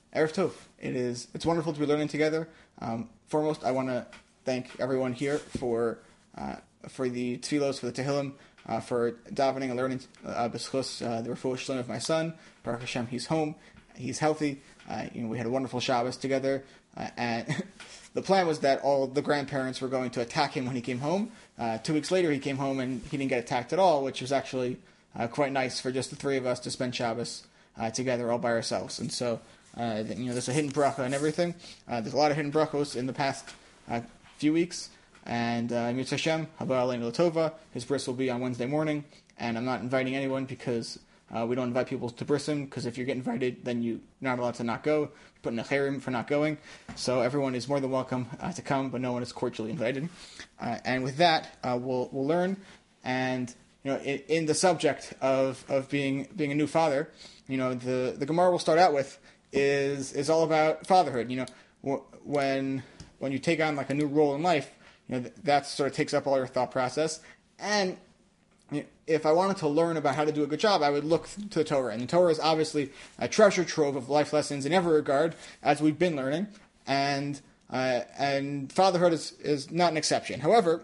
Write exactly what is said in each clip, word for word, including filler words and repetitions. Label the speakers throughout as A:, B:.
A: Erev Tov. It is, it's wonderful to be learning together. Um, foremost, I want to thank everyone here for uh, for the tefillos, for the tehillim, uh, for davening and learning uh, b'schus, uh, the refuah shlem of my son. Baruch Hashem, he's home, he's healthy. Uh, you know, we had a wonderful Shabbos together, uh, and the plan was that all the grandparents were going to attack him when he came home. Uh, two weeks later, he came home and he didn't get attacked at all, which was actually uh, quite nice for just the three of us to spend Shabbos uh, together all by ourselves. And so, uh, you know, there's a hidden bracha and everything. Uh, there's a lot of hidden brachos in the past uh, few weeks. And uh, Mitzvah Hashem, Haba Aleinu Latova, his bris will be on Wednesday morning. And I'm not inviting anyone because uh, we don't invite people to brisim, because if you get invited, then you're not allowed to not go. You're put in a cherim for not going. So everyone is more than welcome uh, to come, but no one is cordially invited. Uh, and with that, uh, we'll we'll learn. And you know, in, in the subject of, of being being a new father, you know, the, the Gemara we'll start out with is is all about fatherhood. You know, when when you take on like a new role in life, you know, that sort of takes up all your thought process. And you know, if I wanted to learn about how to do a good job, I would look to the Torah. And the Torah is obviously a treasure trove of life lessons in every regard, as we've been learning. And uh, and fatherhood is, is not an exception. However,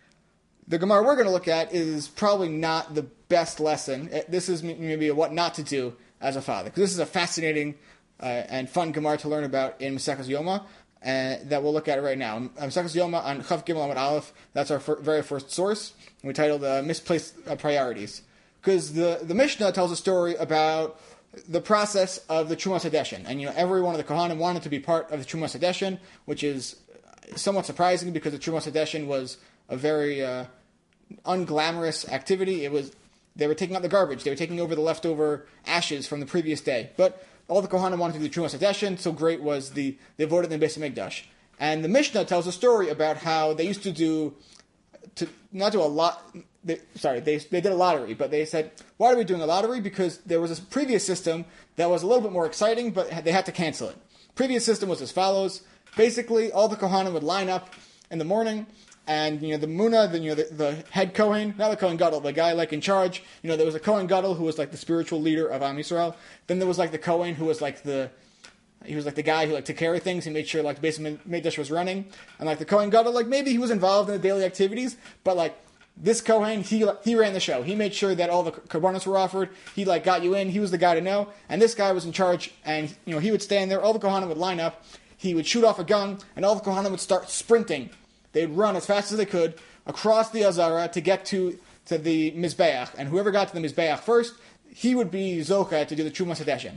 A: the Gemara we're going to look at is probably not the best lesson. This is maybe a what not to do as a father, because this is a fascinating uh, and fun Gemara to learn about in Maseches Yoma, uh, that we'll look at right now. Maseches Yoma on Chav Gimel Amud Aleph, that's our fir- very first source. We titled uh, Misplaced uh, Priorities. Because the, the Mishnah tells a story about the process of the Trumas Hadeshin. And, you know, every one of the Kohanim wanted to be part of the Trumas Hadeshin, which is somewhat surprising because the Trumas Hadeshin was a very uh, unglamorous activity. It was, they were taking out the garbage. They were taking over the leftover ashes from the previous day. But all the Kohanim wanted to do the Trumas Hadeshin, so great was the, the Avodah in the Beis HaMikdash. And the Mishnah tells a story about how they used to do, to not do a lot, they, sorry, they they did a lottery, but they said, why are we doing a lottery? Because there was this previous system that was a little bit more exciting, but they had to cancel it. Previous system was as follows. Basically, all the Kohanim would line up in the morning, and, you know, the Muna, the, you know, the, the head Kohen, not the Kohen Gadol, the guy, like, in charge, you know, there was a Kohen Gadol who was, like, the spiritual leader of Am Yisrael. Then there was, like, the Kohen who was, like, the, he was, like, the guy who, like, took care of things. He made sure, like, the Beis HaMikdash was running. And, like, the Kohen Gadol, like, maybe he was involved in the daily activities, but, like, this Kohen, he he ran the show. He made sure that all the korbanos were offered. He, like, got you in. He was the guy to know. And this guy was in charge, and, you know, he would stand there. All the Kohanim would line up. He would shoot off a gun, and all the Kohanim would start sprinting. They'd run as fast as they could across the Azara to get to, to the Mizbeach. And whoever got to the Mizbeach first, he would be Zocha to do the Trumas Hadeshin.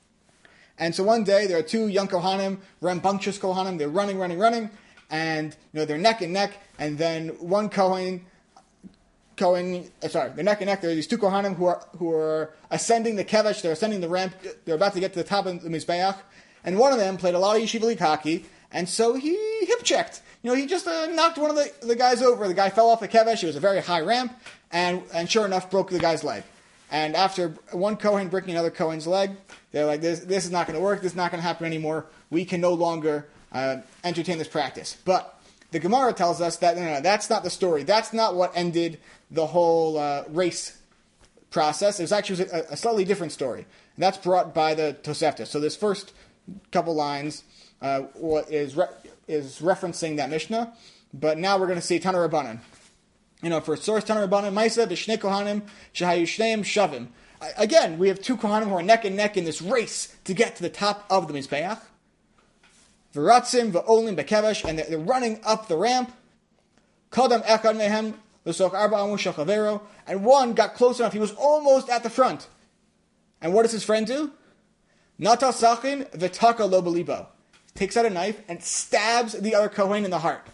A: And so one day, there are two young Kohanim, rambunctious Kohanim. They're running, running, running. And, you know, they're neck and neck. And then one Kohen, Kohen, uh, sorry, they're neck and neck. There are these two Kohanim who are who are ascending the Kevesh. They're ascending the ramp. They're about to get to the top of the Mizbeach. And one of them played a lot of Yeshiva League hockey. And so he hip-checked. You know, he just uh, knocked one of the, the guys over. The guy fell off the Kevesh. It was a very high ramp. And, and sure enough, broke the guy's leg. And after one Kohen breaking another Kohen's leg, they're like, this, this is not going to work. This is not going to happen anymore. We can no longer uh, entertain this practice. But the Gemara tells us that, no, no, no, that's not the story. That's not what ended the whole uh, race process. It was actually a, a slightly different story. And that's brought by the Tosefta. So this first couple lines uh, what is re- is referencing that Mishnah. But now we're going to see Tana Rabbanan. You know, for source Tana Rabbanan, Maisa b'shnei Kohanim shehayu shneim shavim. Again, we have two Kohanim who are neck and neck in this race to get to the top of the Mizbeach. V'ratzim v'olim b'kevesh, and they're running up the ramp. Kadam echad mehem l'soch arba amu shel chavero, and one got close enough. He was almost at the front. And what does his friend do? Nata sachin v'taka lo b'libo. Takes out a knife and stabs the other Kohen in the heart.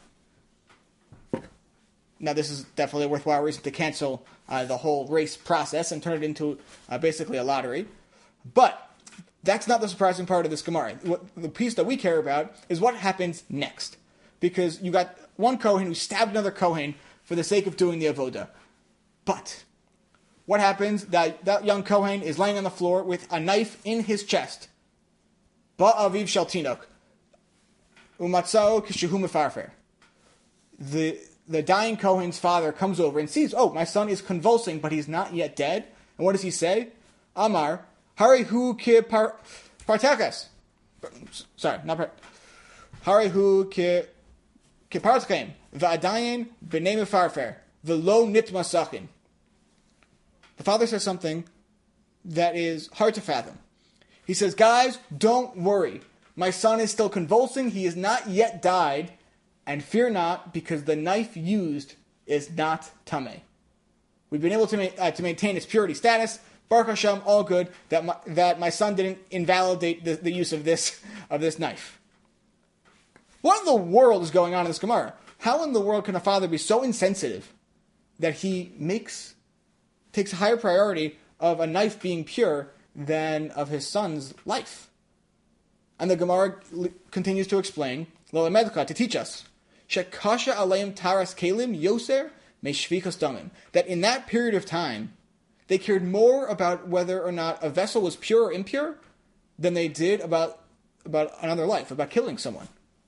A: Now, this is definitely a worthwhile reason to cancel uh, the whole race process and turn it into uh, basically a lottery. But that's not the surprising part of this Gemara. What, the piece that we care about is what happens next. Because you got one Kohen who stabbed another Kohen for the sake of doing the avoda. But what happens? That, that young Kohen is laying on the floor with a knife in his chest. Ba'aviv shel tinok. Umatzao kishehu mefarfer. The... The dying Kohen's father comes over and sees, oh, my son is convulsing, but he's not yet dead. And what does he say? Amar, hari hu ki par- parteches. sorry, not par, Harihu ki kipartchem va'adayin b'nei mefarfer v'lo nitma sachin. The father says something that is hard to fathom. He says, guys, don't worry. My son is still convulsing. He has not yet died. And fear not, because the knife used is not tameh. We've been able to, ma- uh, to maintain its purity status. Baruch Hashem, all good. That my, that my son didn't invalidate the, the use of this of this knife. What in the world is going on in this Gemara? How in the world can a father be so insensitive that he makes takes a higher priority of a knife being pure than of his son's life? And the Gemara continues to explain, L'Lamedcha, to teach us, Shekasha aleim taras kelim yoser meshvikas damim, that in that period of time, they cared more about whether or not a vessel was pure or impure than they did about, about another life, about killing someone.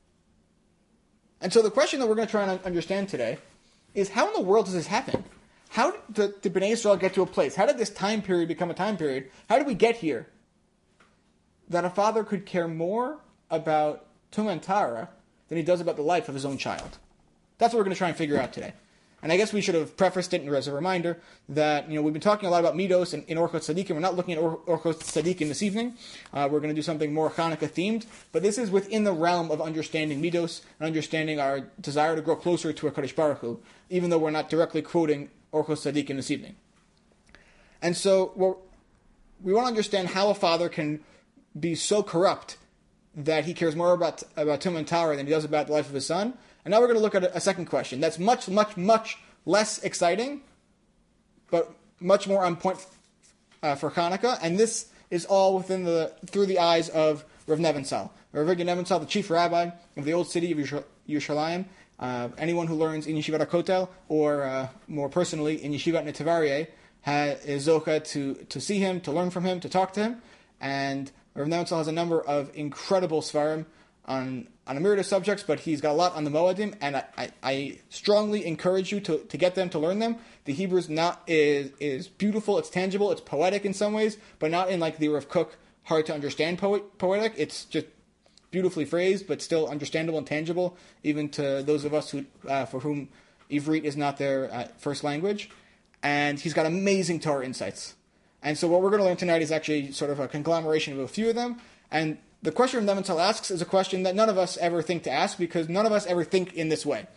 A: And so the question that we're going to try and understand today is, how in the world does this happen? How did the, the Bnei Israel get to a place? How did this time period become a time period? How did we get here that a father could care more about Tumah and Tara than he does about the life of his own child? That's what we're going to try and figure out today. And I guess we should have prefaced it as a reminder that, you know, we've been talking a lot about Midos in, in Orchot Tzadikim. We're not looking at or- Orchot Tzadikim this evening. Uh, we're going to do something more Hanukkah themed. But this is within the realm of understanding Midos and understanding our desire to grow closer to HaKadosh Baruch Hu, even though we're not directly quoting Orchot Tzadikim this evening. And so well, we want to understand how a father can be so corrupt that he cares more about about Tumah and Tara than he does about the life of his son. And now we're going to look at a, a second question that's much, much, much less exciting, but much more on point uh, for Hanukkah. And this is all within the through the eyes of Rav Nebenzahl. Rav Nebenzahl, the chief rabbi of the old city of Yerushalayim. Uh, anyone who learns in Yeshivat HaKotel, or uh, more personally in Yeshivat Netivarieh, is zocha to to see him, to learn from him, to talk to him. And Rav Nebenzahl has a number of incredible svarim on, on a myriad of subjects, but he's got a lot on the Moedim, and I, I, I strongly encourage you to, to get them, to learn them. The Hebrew is not is is beautiful, it's tangible, it's poetic in some ways, but not in like the Rav Kook hard to understand poet, poetic. It's just beautifully phrased, but still understandable and tangible, even to those of us who uh, for whom Ivrit is not their uh, first language. And he's got amazing Torah insights. And so what we're going to learn tonight is actually sort of a conglomeration of a few of them. And the question Rav Nebenzahl asks is a question that none of us ever think to ask, because none of us ever think in this way.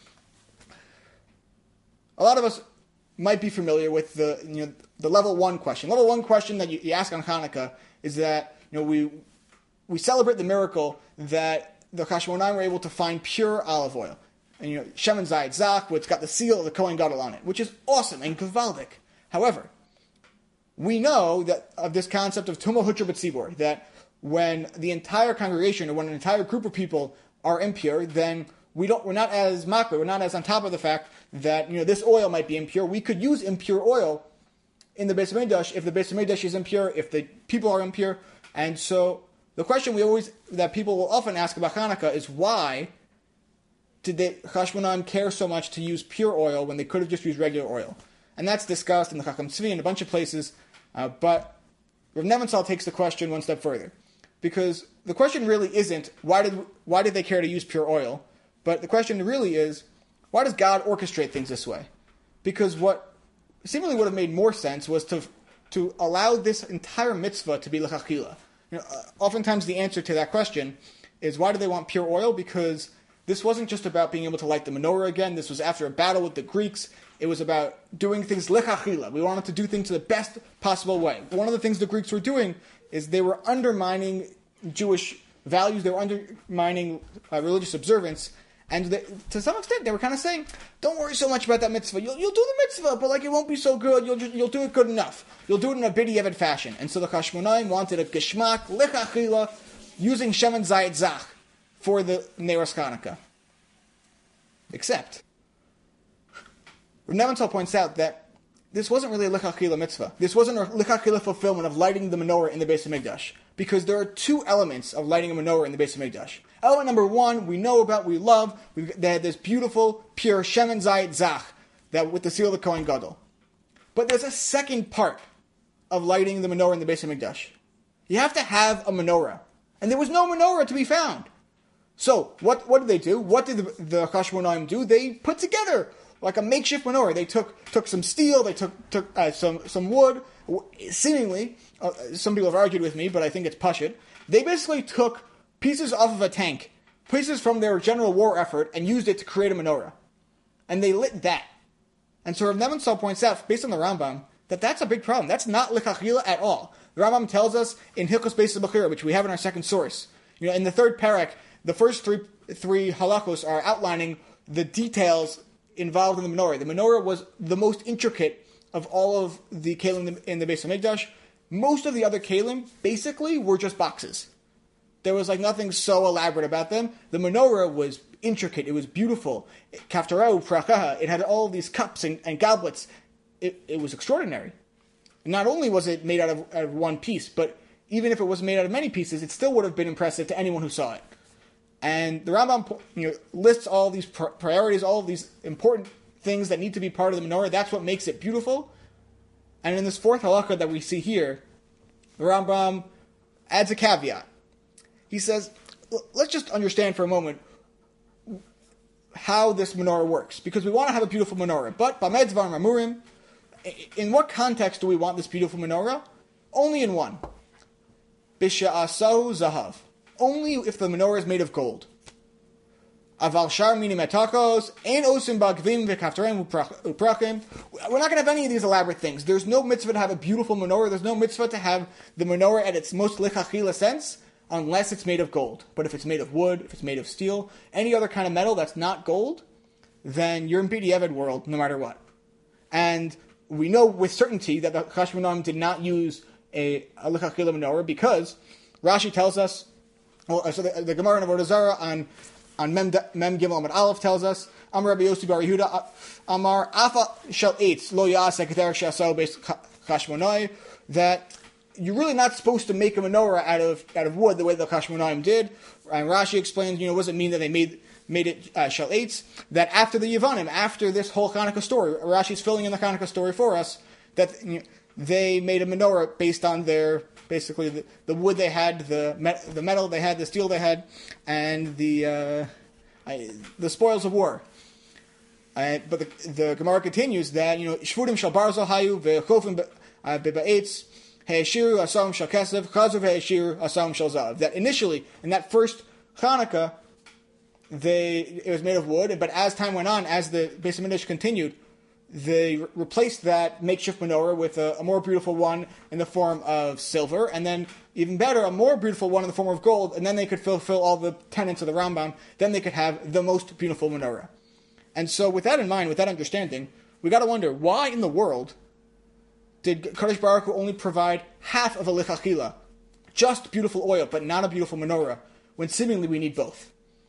A: A lot of us might be familiar with the you know the level one question. Level one question that you, you ask on Hanukkah is that you know we we celebrate the miracle that the Chashmonaim were able to find pure olive oil, and you know Shemen Zayit Zach, which got the seal of the Kohen Gadol on it, which is awesome and gewaldic. However, we know that of this concept of Tumah Hutra B'tzibor, that when the entire congregation or when an entire group of people are impure, then we don't we're not as makbid, we're not as on top of the fact that you know this oil might be impure. We could use impure oil in the Beis Hamikdash if the Beis Hamikdash is impure, if the people are impure. And so the question we always that people will often ask about Hanukkah is, why did the Chashmonaim care so much to use pure oil when they could have just used regular oil? And that's discussed in the Chacham Tzvi and a bunch of places. Uh, but Rav Nebenzahl takes the question one step further, because the question really isn't why did why did they care to use pure oil, but the question really is, why does God orchestrate things this way? Because what seemingly would have made more sense was to to allow this entire mitzvah to be l'chachila. You know, uh, oftentimes the answer to that question is, why do they want pure oil? Because this wasn't just about being able to light the menorah again. This was after a battle with the Greeks. It was about doing things l'chachila. We wanted to do things the best possible way. One of the things the Greeks were doing is they were undermining Jewish values. They were undermining uh, religious observance. And they, to some extent, they were kind of saying, don't worry so much about that mitzvah. You'll, you'll do the mitzvah, but like it won't be so good. You'll you'll do it good enough. You'll do it in a b'diavad fashion. And so the Chashmonaim wanted a geshmak, l'chachila, using Shemen Zayit Zach for the Neiros Hanukkah. Except, Rav Nebenzahl points out that this wasn't really a l'chachila mitzvah. This wasn't a l'chachila fulfillment of lighting the menorah in the Beis Hamikdash. Because there are two elements of lighting a menorah in the Beis Hamikdash. Element number one, we know about, we love. We've, they had this beautiful, pure Shemen Zayit Zach that with the seal of the Kohen Gadol. But there's a second part of lighting the menorah in the Beis Hamikdash. You have to have a menorah And there was no menorah to be found. So, what what did they do? What did the, the Chashmonaim do? They put together like a makeshift menorah. They took took some steel, they took took uh, some some wood. Seemingly, uh, some people have argued with me, but I think it's pashut. They basically took pieces off of a tank, pieces from their general war effort, and used it to create a menorah. And they lit that. And so Rav Nebenzahl points out, based on the Rambam, that that's a big problem. That's not lichachila at all. The Rambam tells us in Hilchos Beis Bechira, which we have in our second source, you know, in the third parak, the first three three halachos are outlining the details involved in the menorah. The menorah was the most intricate of all of the kelim in the Beis Hamikdash. Most of the other kelim basically were just boxes. There was like nothing so elaborate about them. The menorah was intricate. It was beautiful. Kaftarau, prakaha. It had all of these cups and, and goblets. It, it was extraordinary. Not only was it made out of, out of one piece, but even if it was made out of many pieces, it still would have been impressive to anyone who saw it. And the Rambam, you know, lists all these priorities, all of these important things that need to be part of the menorah. That's what makes it beautiful. And in this fourth halakha that we see here, the Rambam adds a caveat. He says, let's just understand for a moment how this menorah works, because we want to have a beautiful menorah. But Bamed Dvarim Amurim, in what context do we want this beautiful menorah? Only in one. Bisha'asahu Zahav. Only if the menorah is made of gold. Aval shar mini metakos, ein osim bagvim v'kaftarim uprachim. We're not going to have any of these elaborate things. There's no mitzvah to have a beautiful menorah. There's no mitzvah to have the menorah at its most lichachila sense, unless it's made of gold. But if it's made of wood, if it's made of steel, any other kind of metal that's not gold, then you're in B'diavad world, no matter what. And we know with certainty that the Chashmonaim did not use a, a lichachila menorah, because Rashi tells us, well, so the, the Gemara in Avodah Zarah on on Mem, Mem Gimel Amud Aleph tells us, Amar Rabbi Yossi Bar Yehuda Amar Afa Shel Eitz Lo Yasek Derech Shasau Beis Chashmonai, that you're really not supposed to make a menorah out of out of wood the way the Chashmonaim did. And Rashi explains, you know, what does it mean that they made made it uh, Shel Eitz? That after the Yevanim, after this whole Hanukkah story, Rashi's filling in the Hanukkah story for us, that you know, they made a menorah based on their basically the, the wood they had, the me- the metal they had, the steel they had, and the uh, I, the spoils of war. Uh, but the, the Gemara continues that, you know, Shvudim shal barzel hayu ve'chofim be'ba'etz he'eshiru asam shal kesev chazav he'eshiru asam shal zav. That initially, in that first Hanukkah, they it was made of wood, but as time went on, as the Beis Hamikdash continued, they re- replaced that makeshift menorah with a, a more beautiful one in the form of silver, and then, even better, a more beautiful one in the form of gold, and then they could fulfill all the tenets of the Rambam. Then they could have the most beautiful menorah. And so, with that in mind, with that understanding, we got to wonder, why in the world did Kadosh Baruch Hu only provide half of a lichachila, just beautiful oil, but not a beautiful menorah, when seemingly we need both?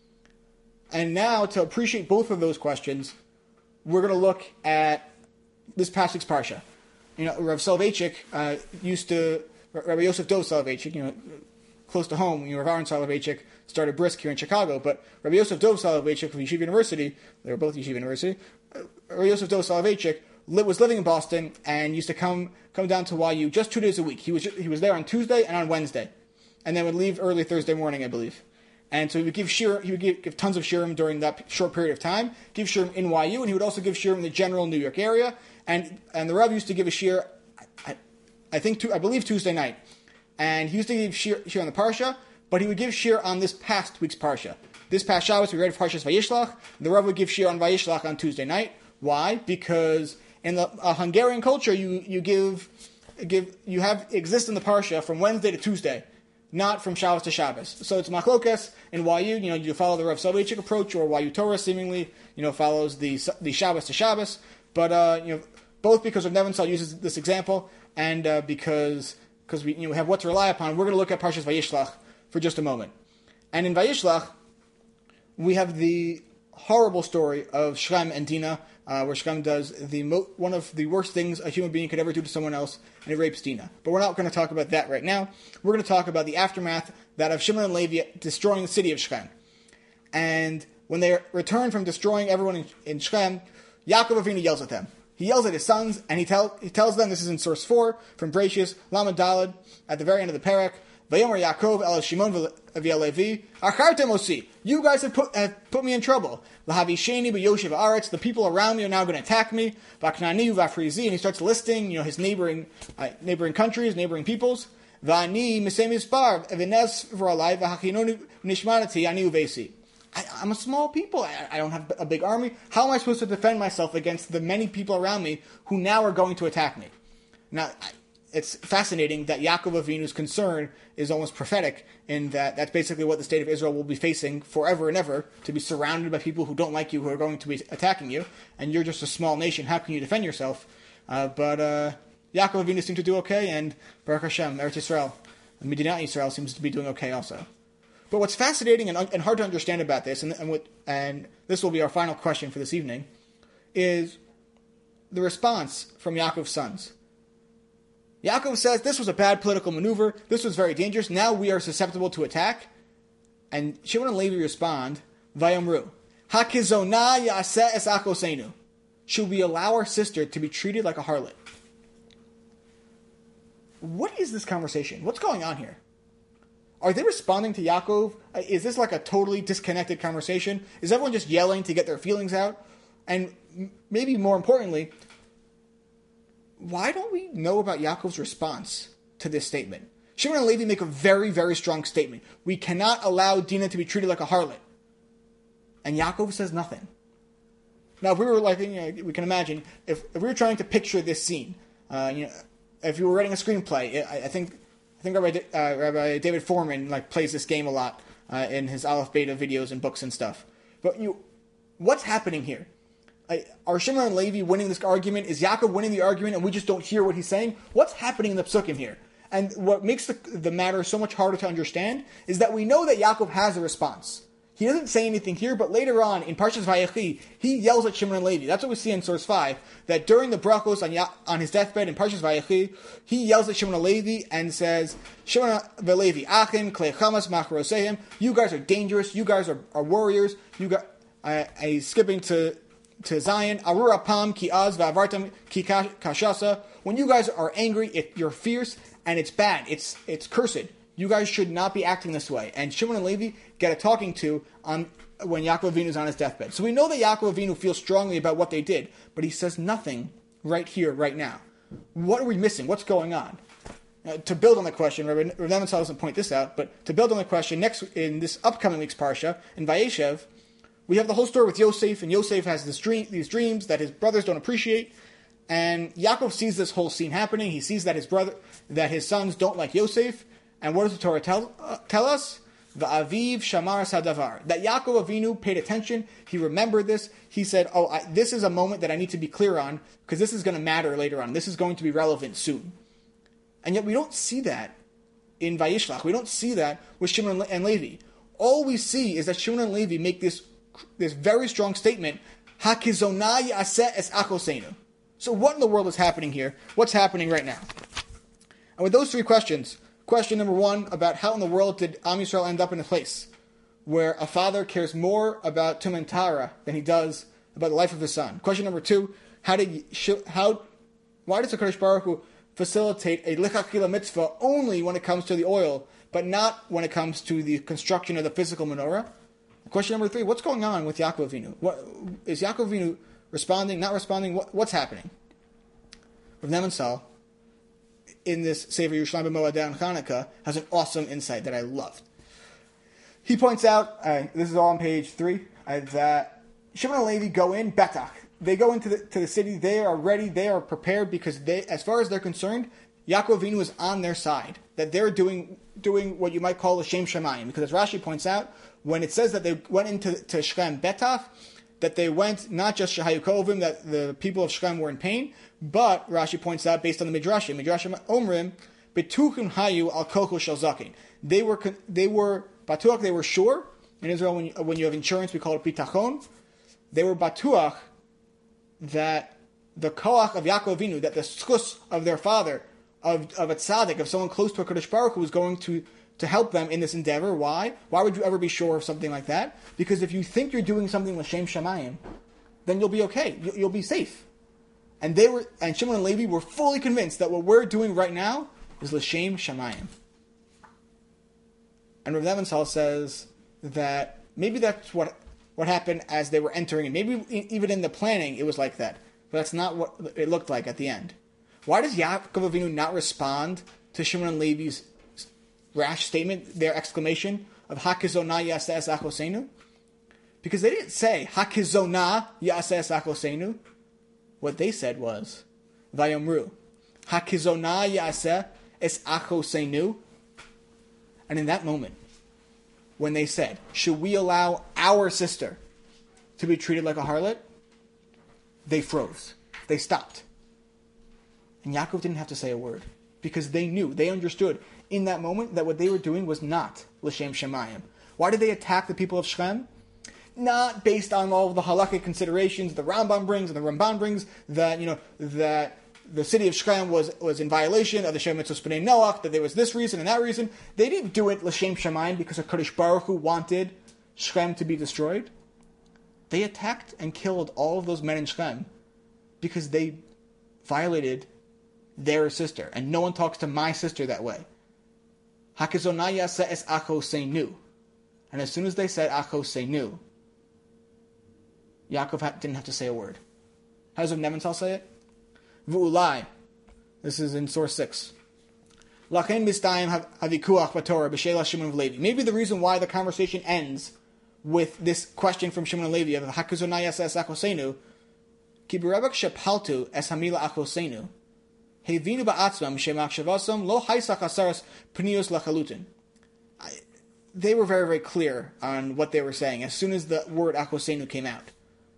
A: And now, to appreciate both of those questions, we're going to look at this past week's parsha. You know, Rav Soloveitchik uh, used to, Rabbi Yosef Dov Soloveitchik, you know, close to home, you know, Rav Aaron Soloveitchik started Brisk here in Chicago, but Rabbi Yosef Dov Soloveitchik from Yeshiva University, they were both Yeshiva University, uh, Rabbi Yosef Dov Soloveitchik li- was living in Boston and used to come come down to Y U just two days a week. He was he was there on Tuesday and on Wednesday, and then would leave early Thursday morning, I believe. And so he would give shir, he would give, give tons of shirim during that short period of time, give shirim in Y U, and he would also give shirim in the general New York area. And and the Rav used to give a shir, I, I think, to, I believe Tuesday night. And he used to give shir, shir on the Parsha, but he would give shir on this past week's Parsha. This past Shabbos, we read Parshas Vayishlach. The Rav would give shir on Vayishlach on Tuesday night. Why? Because in the uh, Hungarian culture, you you give give you have exist in the Parsha from Wednesday to Tuesday, not from Shabbos to Shabbos. So it's machlokas in Y U. You know, you follow the Rav Soloveitchik approach, or Y U Torah seemingly, you know, follows the the Shabbos to Shabbos. But uh, you know, both because of Nebenzahl uses this example, and uh, because because we you know have what to rely upon, we're going to look at Parshas Vayishlach for just a moment. And in Vayishlach, we have the horrible story of Shem and Dinah, uh, where Shem does the mo- one of the worst things a human being could ever do to someone else, and he rapes Dinah. But we're not going to talk about that right now. We're going to talk about the aftermath that of Shimon and Levi destroying the city of Shem. And when they return from destroying everyone in, in Shem, Yaakov Avinu yells at them. He yells at his sons, and he, tell, he tells them, this is in source four, from Bereshis, Lamed Daled, at the very end of the parak, Vayomer Yaakov el Shimon v'el Levi, achartem osi. You guys have put have put me in trouble. Lahavisheni b'yoshev haaretz. The people around me are now going to attack me. V'aknani v'afrizi, and he starts listing, you know, his neighboring uh, neighboring countries, neighboring peoples. V'ani misei mispar v'nes v'ralai v'hachinoni nishmanati ani uvesi. I'm a small people. I, I don't have a big army. How am I supposed to defend myself against the many people around me who now are going to attack me? Now, it's fascinating that Yaakov Avinu's concern is almost prophetic in that that's basically what the state of Israel will be facing forever and ever, to be surrounded by people who don't like you, who are going to be attacking you, and you're just a small nation. How can you defend yourself? Uh, but uh, Yaakov Avinu seemed to do okay, and Baruch Hashem, Eretz Yisrael, Medinat Yisrael seems to be doing okay also. But what's fascinating and, and hard to understand about this, and, and, what, and this will be our final question for this evening, is the response from Yaakov's sons. Yaakov says, this was a bad political maneuver, this was very dangerous, now we are susceptible to attack. And Shimon and Levi respond, Vayomru, Hakizona yaseh es achosenu. Should we allow our sister to be treated like a harlot? What is this conversation? What's going on here? Are they responding to Yaakov? Is this like a totally disconnected conversation? Is everyone just yelling to get their feelings out? And maybe more importantly, why don't we know about Yaakov's response to this statement? Shimon and Levi make a very, very strong statement. We cannot allow Dinah to be treated like a harlot. And Yaakov says nothing. Now, if we were like, you know, we can imagine, if, if we were trying to picture this scene, uh, you know, if you were writing a screenplay, I, I think... I think Rabbi, uh, Rabbi David Foreman like plays this game a lot uh, in his Aleph Beta videos and books and stuff. But you, what's happening here? Uh, are Shimon and Levi winning this argument? Is Yaakov winning the argument and we just don't hear what he's saying? What's happening in the psukim here? And what makes the, the matter so much harder to understand is that we know that Yaakov has a response. He doesn't say anything here, but later on in Parshas Vayechi, he yells at Shimon and Levi. That's what we see in source five, that during the brachos on, Ya- on his deathbed in Parshas Vayechi, he yells at Shimon and Levi and says, Shimon veLevi achim klei chamas machroseim. You guys are dangerous. You guys are, are warriors. You got. I, I skipping to to Zion. Arura pam ki az va'avartam ki kashasa. When you guys are angry, it, you're fierce and it's bad. It's it's cursed. You guys should not be acting this way. And Shimon and Levi get a talking to on when Yaakov Avinu is on his deathbed. So we know that Yaakov Avinu feels strongly about what they did, but he says nothing right here, right now. What are we missing? What's going on? Uh, to build on the question, Rabbi Nebenzahl doesn't point this out, but to build on the question, next in this upcoming week's parsha, in Vayeshev, we have the whole story with Yosef, and Yosef has this dream, these dreams that his brothers don't appreciate, and Yaakov sees this whole scene happening. He sees that his brother, that his sons don't like Yosef. And what does the Torah tell, uh, tell us? Va'aviv shamar sadavar. That Yaakov Avinu paid attention. He remembered this. He said, oh, I, this is a moment that I need to be clear on, because this is going to matter later on. This is going to be relevant soon. And yet we don't see that in Vayishlach. We don't see that with Shimon and Levi. All we see is that Shimon and Levi make this, this very strong statement, Hakizona yaseh es achosenu. So what in the world is happening here? What's happening right now? And with those three questions... Question number one, about how in the world did Am Yisrael end up in a place where a father cares more about Tum and Tara than he does about the life of his son? Question number two, how did how why does the HaKadosh Baruch Hu facilitate a lichachila mitzvah only when it comes to the oil, but not when it comes to the construction of the physical menorah? Question number three, what's going on with Yaakov Avinu? What, is Yaakov Avinu responding, not responding? What, what's happening? Rav Nebenzahl, in this Sefer Yerushalayim B'Moadah and Chanukah, has an awesome insight that I loved. He points out, uh, this is all on page three, uh, that Shimon and Levi go in, Betach. They go into the, to the city, they are ready, they are prepared, because they, as far as they're concerned, Yaakov Avinu is on their side. That they're doing doing what you might call a Shem Shemayim. Because as Rashi points out, when it says that they went into to Shechem Betach, that they went not just Shehayu Kovim, that the people of Shechem were in pain, but Rashi points out, based on the Midrashim, Midrashim Omrim, Betuchim Hayu al Kocho Shel Zakin. They were they were batuach. They were sure. In Israel, when you, when you have insurance, we call it bitachon. They were batuach that the koach of Yaakov Avinu, that the schus of their father, of of a tzaddik, of someone close to a Kadosh Baruch Hu, was going to to help them in this endeavor. Why? Why would you ever be sure of something like that? Because if you think you're doing something l'shem shamayim, then you'll be okay. You'll, you'll be safe. And they were, and Shimon and Levi were fully convinced that what we're doing right now is l'shem shamayim. And Rav Nebenzahl says that maybe that's what what happened as they were entering, and maybe even in the planning it was like that. But that's not what it looked like at the end. Why does Yaakov Avinu not respond to Shimon and Levi's rash statement, their exclamation of Hakizonah Yaseh Es Achosenu? Because they didn't say Hakizonah Yaseh Es Achosenu. What they said was Vayomru Hakizonah Yaseh Es Achosenu. And in that moment, when they said, should we allow our sister to be treated like a harlot? They froze. They stopped. And Yaakov didn't have to say a word. Because they knew, they understood in that moment that what they were doing was not L'Shem Shemayim. Why did they attack the people of Shechem? Not based on all of the halakhic considerations the Rambam brings and the Ramban brings, that, you know, that the city of Shechem was, was in violation of the Shem Mitzvos B'nai Noach, that there was this reason and that reason. They didn't do it L'Shem Shemayim because HaKadosh Baruch Hu wanted Shechem to be destroyed. They attacked and killed all of those men in Shechem because they violated their sister. And no one talks to my sister that way. Hakizonah Yaseh Es Achosenu. And as soon as they said Achosenu, Yaakov didn't have to say a word. How does Rav Nebenzahl say it? V'ulai. This is in source six. Lachen mistayim havikuach b'Torah b'sheila Shimon v'Levi. Maybe the reason why the conversation ends with this question from Shimon and Levi of Hakizonah Yaseh Es Achosenu, ki b'rebek shepaltu es hamila achosenu, hevinu ba'atzmam shemachshavasam lo haisach asaras pnius lachalutin. They were very, very clear on what they were saying as soon as the word achosenu came out.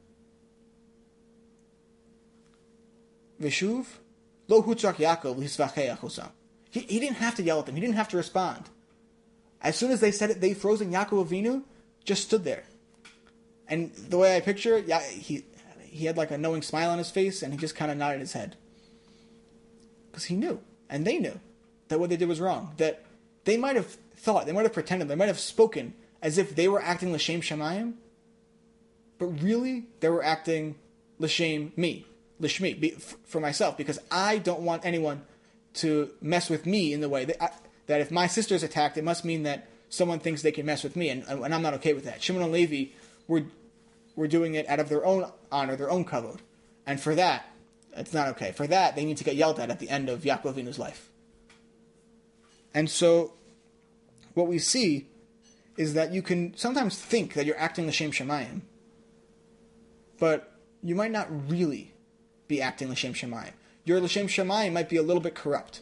A: Veshuv lo hutzak Yaakov l'hisvachei achosam. He he didn't have to yell at them. He didn't have to respond. As soon as they said it, they froze, and Yaakov Avinu just stood there. And the way I picture it, yeah, he he had like a knowing smile on his face, and he just kind of nodded his head. Because he knew, and they knew, that what they did was wrong. That they might have thought, they might have pretended, they might have spoken as if they were acting l'shem shemayim, but really they were acting l'shem me, l'shmi, for myself, because I don't want anyone to mess with me in the way that, I, that if my sister's attacked, it must mean that someone thinks they can mess with me, and, and I'm not okay with that. Shimon and Levi were, were doing it out of their own honor, their own kavod, and for that, it's not okay. For that, they need to get yelled at at the end of Yaakov Avinu's life. And so, what we see is that you can sometimes think that you're acting l'shem shemayim, but you might not really be acting l'shem shemayim. Your l'shem shemayim might be a little bit corrupt.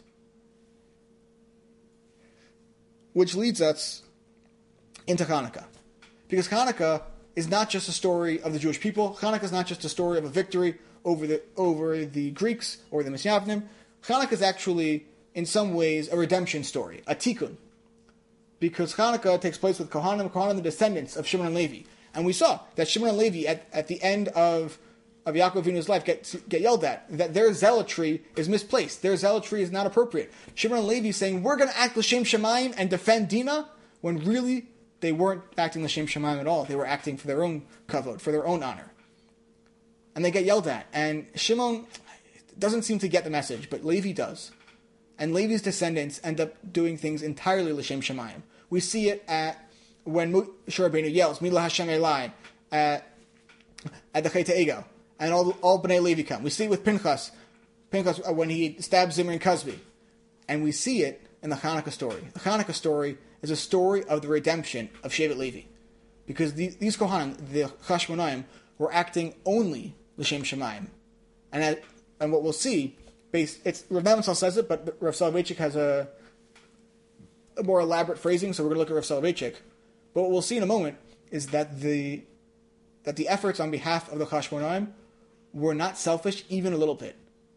A: Which leads us into Hanukkah. Because Hanukkah is not just a story of the Jewish people. Hanukkah is not just a story of a victory over the over the Greeks or the Misyavnim. Hanukkah is actually, in some ways, a redemption story, a tikkun. Because Hanukkah takes place with Kohanim, Kohanim, the descendants of Shimon and Levi. And we saw that Shimon and Levi, at, at the end of, of Yaakov Avinu's life, get, get yelled at, that their zealotry is misplaced. Their zealotry is not appropriate. Shimon and Levi saying, we're going to act l'shem shemayim and defend Dinah, when really they weren't acting l'shem shemayim at all. They were acting for their own kavod, for their own honor. And they get yelled at. And Shimon doesn't seem to get the message, but Levi does. And Levi's descendants end up doing things entirely l'shem shemayim. We see it at when Moshe Rabbeinu yells, Milah Hashem Elai, at, at the Chet Egel, and all, all Bnei Levi come. We see it with Pinchas, Pinchas uh, when he stabs Zimri and Cosby. And we see it in the Hanukkah story. The Hanukkah story is a story of the redemption of Shevet Levi. Because these, these Kohanim, the Chashmonaim, were acting only l'shem shemayim. And at, and what we'll see, based, it's, Rav Nebenzahl says it, but Rav Soloveitchik has a, a more elaborate phrasing, so we're going to look at Rav Soloveitchik. But what we'll see in a moment is that the that the efforts on behalf of the Chashmonaim were not selfish even a little bit.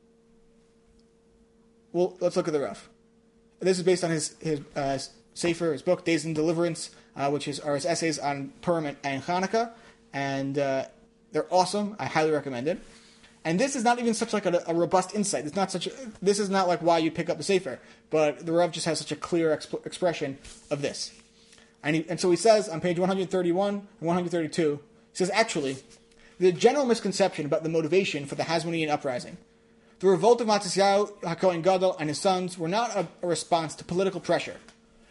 A: Well, let's look at the Rav. This is based on his his uh, sefer, his book, Days in Deliverance, uh, which is are his essays on Purim and, and Hanukkah, and uh, they're awesome. I highly recommend it. And this is not even such like a, a robust insight. It's not such. A, this is not like why you pick up the sefer, but the Rav just has such a clear exp- expression of this. And, he, and so he says on page one thirty-one and one thirty-two, he says, actually, the general misconception about the motivation for the Hasmonean uprising. The revolt of Matisyahu HaKohen Gadol and his sons were not a, a response to political pressure.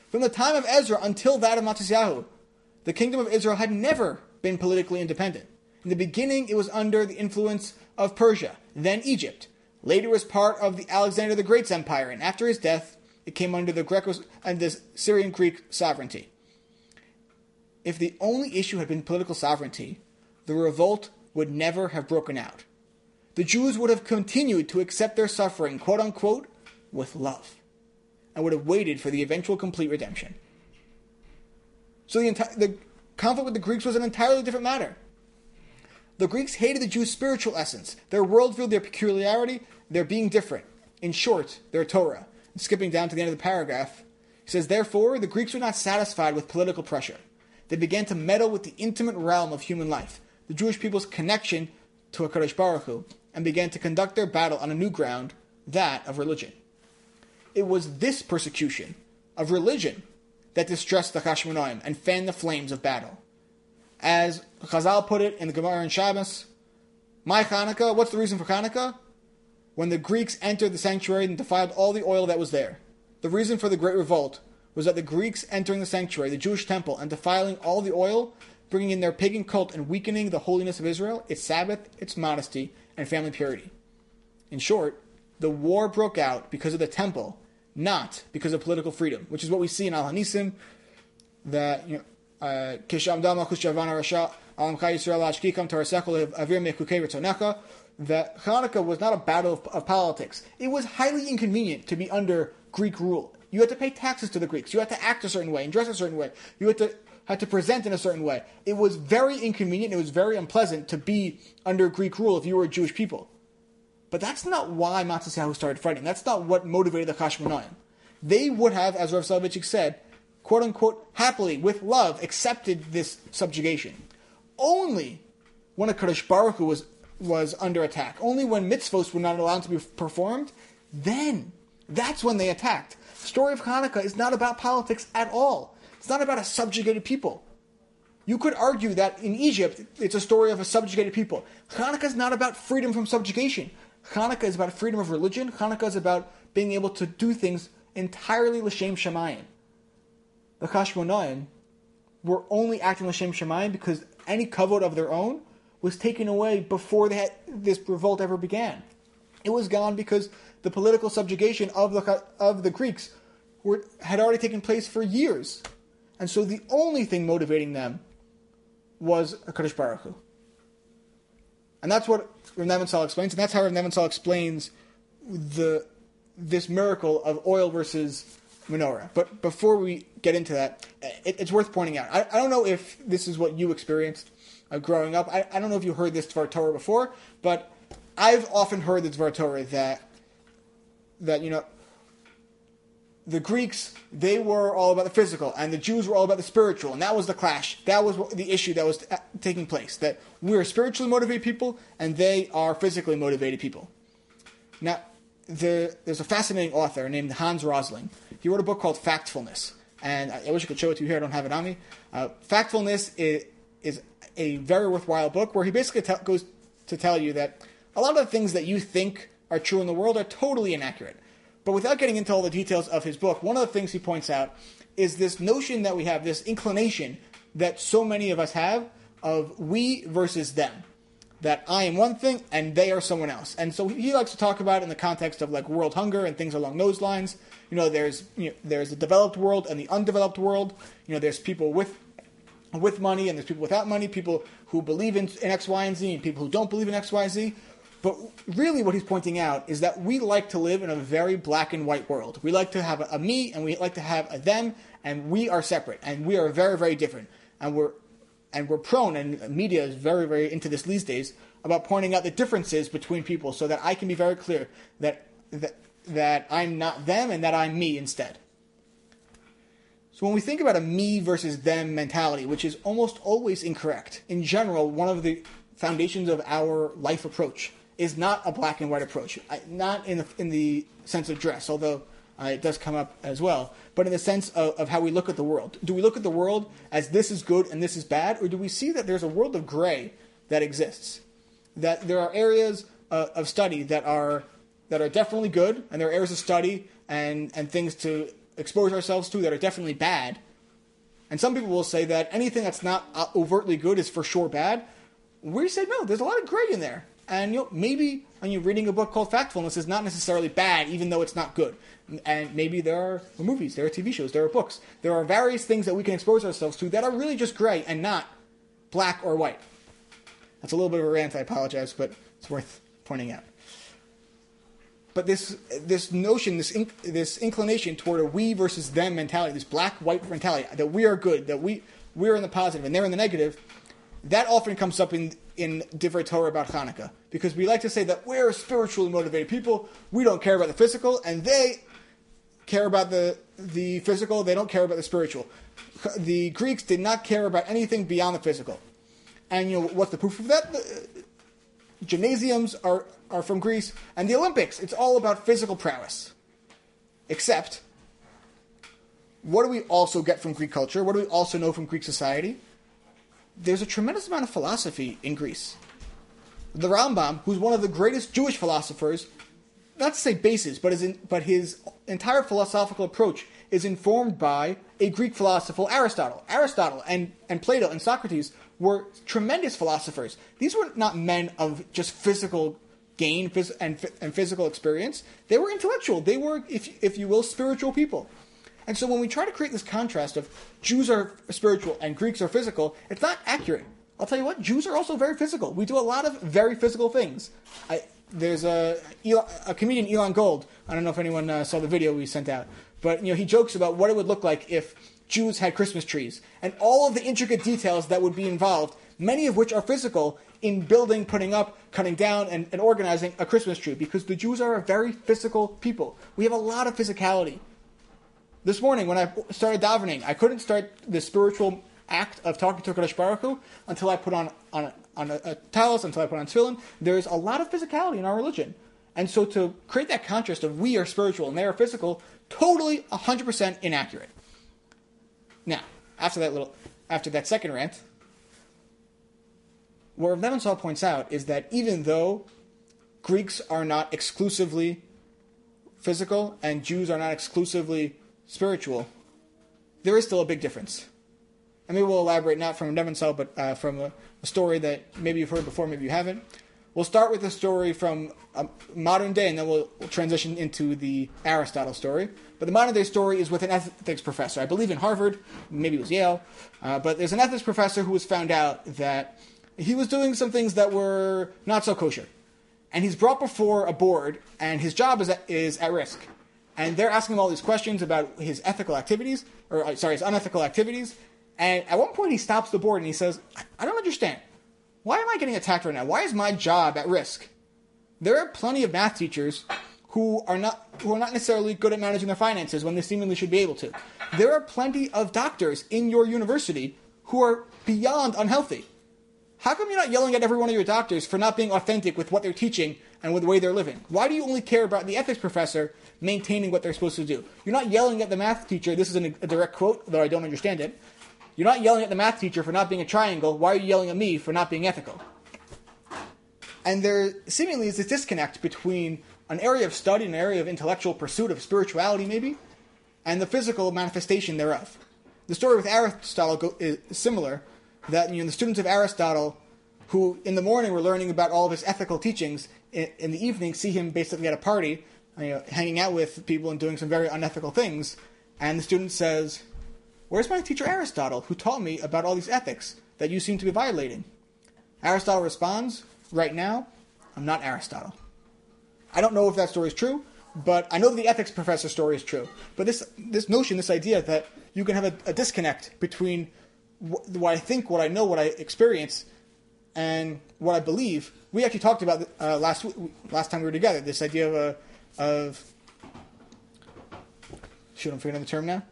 A: From the time of Ezra until that of Matisyahu, the kingdom of Israel had never been politically independent. In the beginning, it was under the influence of Persia, then Egypt. Later, it was part of the Alexander the Great's empire, and after his death, it came under the Greco and the Syrian Greek sovereignty. If the only issue had been political sovereignty, the revolt would never have broken out. The Jews would have continued to accept their suffering, quote unquote, with love, and would have waited for the eventual complete redemption. So the, enti- the conflict with the Greeks was an entirely different matter. The Greeks hated the Jews' spiritual essence, their worldview, their peculiarity, their being different. In short, their Torah. And skipping down to the end of the paragraph, he says, therefore, the Greeks were not satisfied with political pressure. They began to meddle with the intimate realm of human life, the Jewish people's connection to HaKadosh Baruch Hu, and began to conduct their battle on a new ground, that of religion. It was this persecution of religion that distressed the Hashmonaim and fanned the flames of battle. As Chazal put it in the Gemara in Shabbos, my Hanukkah, what's the reason for Hanukkah? When the Greeks entered the sanctuary and defiled all the oil that was there. The reason for the Great Revolt was that the Greeks entering the sanctuary, the Jewish temple, and defiling all the oil, bringing in their pagan cult and weakening the holiness of Israel, its Sabbath, its modesty, and family purity. In short, the war broke out because of the temple, not because of political freedom, which is what we see in Al-Hanisim, that, you know, that Hanukkah was not a battle of, of politics. It was highly inconvenient to be under Greek rule. You had to pay taxes to the Greeks. You had to act a certain way and dress a certain way. You had to had to present in a certain way. It was very inconvenient. It was very unpleasant to be under Greek rule if you were a Jewish people. But that's not why Matisyahu started fighting. That's not what motivated the Hashmonaim. They would have, as Rav Soloveitchik said, quote unquote, happily, with love, accepted this subjugation. Only when a HaKadosh Baruch Hu was, was under attack, only when mitzvos were not allowed to be performed, then, that's when they attacked. The story of Hanukkah is not about politics at all. It's not about a subjugated people. You could argue that in Egypt, it's a story of a subjugated people. Hanukkah is not about freedom from subjugation. Hanukkah is about freedom of religion. Hanukkah is about being able to do things entirely l'shem shamayim. The Hashmonaim were only acting l'shem shamayim because any kavod of their own was taken away before they had, this revolt ever began. It was gone because the political subjugation of the of the Greeks were, had already taken place for years. And so the only thing motivating them was HaKadosh Baruch Hu. And that's what Rav Nebenzahl explains, and that's how Rav Nebenzahl explains the this miracle of oil versus menorah. But before we get into that, it, it's worth pointing out. I, I don't know if this is what you experienced uh, growing up. I, I don't know if you heard this Dvar Torah before, but I've often heard the Dvar Torah that, that, you know, the Greeks, they were all about the physical, and the Jews were all about the spiritual, and that was the clash. That was what, the issue that was t- taking place, that we're spiritually motivated people, and they are physically motivated people. Now, the, there's a fascinating author named Hans Rosling. He wrote a book called Factfulness, and I, I wish I could show it to you here. I don't have it on me. Uh, Factfulness is, is a very worthwhile book where he basically te- goes to tell you that a lot of the things that you think are true in the world are totally inaccurate. But without getting into all the details of his book, one of the things he points out is this notion that we have, this inclination that so many of us have of we versus them. That I am one thing and they are someone else. And so he likes to talk about it in the context of like world hunger and things along those lines. You know, there's you know, there's the developed world and the undeveloped world. You know, there's people with with money and there's people without money, people who believe in, in X, Y, and Z, and people who don't believe in X, Y, Z. But really what he's pointing out is that we like to live in a very black and white world. We like to have a, a me and we like to have a them, and we are separate and we are very, very different. And we're and we're prone, and media is very, very into this these days, about pointing out the differences between people so that I can be very clear that that, that I'm not them and that I'm me instead. So when we think about a me versus them mentality, which is almost always incorrect, in general, one of the foundations of our life approach is not a black and white approach. Not in the, in the sense of dress, although uh, it does come up as well, but in the sense of, of how we look at the world. Do we look at the world as this is good and this is bad, or do we see that there's a world of gray that exists? That there are areas uh, of study that are that are definitely good, and there are areas of study and, and things to expose ourselves to that are definitely bad. And some people will say that anything that's not overtly good is for sure bad. We say, no, there's a lot of gray in there. And you know, maybe when you're reading a book called Factfulness is not necessarily bad, even though it's not good. And maybe there are movies, there are T V shows, there are books. There are various things that we can expose ourselves to that are really just gray and not black or white. That's a little bit of a rant, I apologize, but it's worth pointing out. But this this notion, this inc- this inclination toward a we versus them mentality, this black-white mentality, that we are good, that we, we're in the positive and they're in the negative, that often comes up in, in Divrei Torah about Hanukkah. Because we like to say that we're spiritually motivated people, we don't care about the physical, and they care about the, the physical, they don't care about the spiritual. The Greeks did not care about anything beyond the physical. And you know what's the proof of that? The, gymnasiums are, are from Greece, and the Olympics, it's all about physical prowess. Except, what do we also get from Greek culture? What do we also know from Greek society? There's a tremendous amount of philosophy in Greece. The Rambam, who's one of the greatest Jewish philosophers, not to say bases, but his, but his entire philosophical approach is informed by a Greek philosopher, Aristotle. Aristotle and, and Plato and Socrates were tremendous philosophers. These were not men of just physical gain phys- and, and physical experience. They were intellectual. They were, if, if you will, spiritual people. And so when we try to create this contrast of Jews are spiritual and Greeks are physical, it's not accurate. I'll tell you what, Jews are also very physical. We do a lot of very physical things. I, there's a, a comedian, Elon Gold. I don't know if anyone uh, saw the video we sent out. But you know, he jokes about what it would look like if Jews had Christmas trees. And all of the intricate details that would be involved, many of which are physical, in building, putting up, cutting down, and, and organizing a Christmas tree. Because the Jews are a very physical people. We have a lot of physicality. This morning, when I started davening, I couldn't start the spiritual act of talking to HaKadosh Baruch Hu until I put on, on, a, on a, a talis, until I put on tefillin. There's a lot of physicality in our religion. And so to create that contrast of we are spiritual and they are physical, totally one hundred percent inaccurate. Now, after that little, after that second rant, what Rav Nebenzahl points out is that even though Greeks are not exclusively physical and Jews are not exclusively spiritual, there is still a big difference. And maybe we'll elaborate not from Nebenzahl, but uh, from a, a story that maybe you've heard before, maybe you haven't. We'll start with a story from a modern day, and then we'll, we'll transition into the Aristotle story. But the modern day story is with an ethics professor. I believe in Harvard, maybe it was Yale. Uh, but there's an ethics professor who was found out that he was doing some things that were not so kosher. And he's brought before a board, and his job is at, is at risk. And they're asking him all these questions about his ethical activities, or sorry, his unethical activities. And at one point he stops the board and he says, I don't understand. Why am I getting attacked right now? Why is my job at risk? There are plenty of math teachers who are not who are not necessarily good at managing their finances when they seemingly should be able to. There are plenty of doctors in your university who are beyond unhealthy. How come you're not yelling at every one of your doctors for not being authentic with what they're teaching and with the way they're living? Why do you only care about the ethics professor maintaining what they're supposed to do? You're not yelling at the math teacher. This is a direct quote, though I don't understand it. You're not yelling at the math teacher for not being a triangle. Why are you yelling at me for not being ethical? And there seemingly is this disconnect between an area of study, an area of intellectual pursuit of spirituality maybe, and the physical manifestation thereof. The story with Aristotle is similar, that you know, the students of Aristotle, who in the morning were learning about all of his ethical teachings, in, in the evening see him basically at a party, you know, hanging out with people and doing some very unethical things, and the student says, where's my teacher Aristotle, who taught me about all these ethics that you seem to be violating? Aristotle responds, right now, I'm not Aristotle. I don't know if that story is true, but I know that the ethics professor story is true. But this this notion, this idea that you can have a, a disconnect between wh- what I think, what I know, what I experience, and what I believe. We actually talked about uh, last last time we were together, this idea of, a, of shoot, I'm forgetting the term now.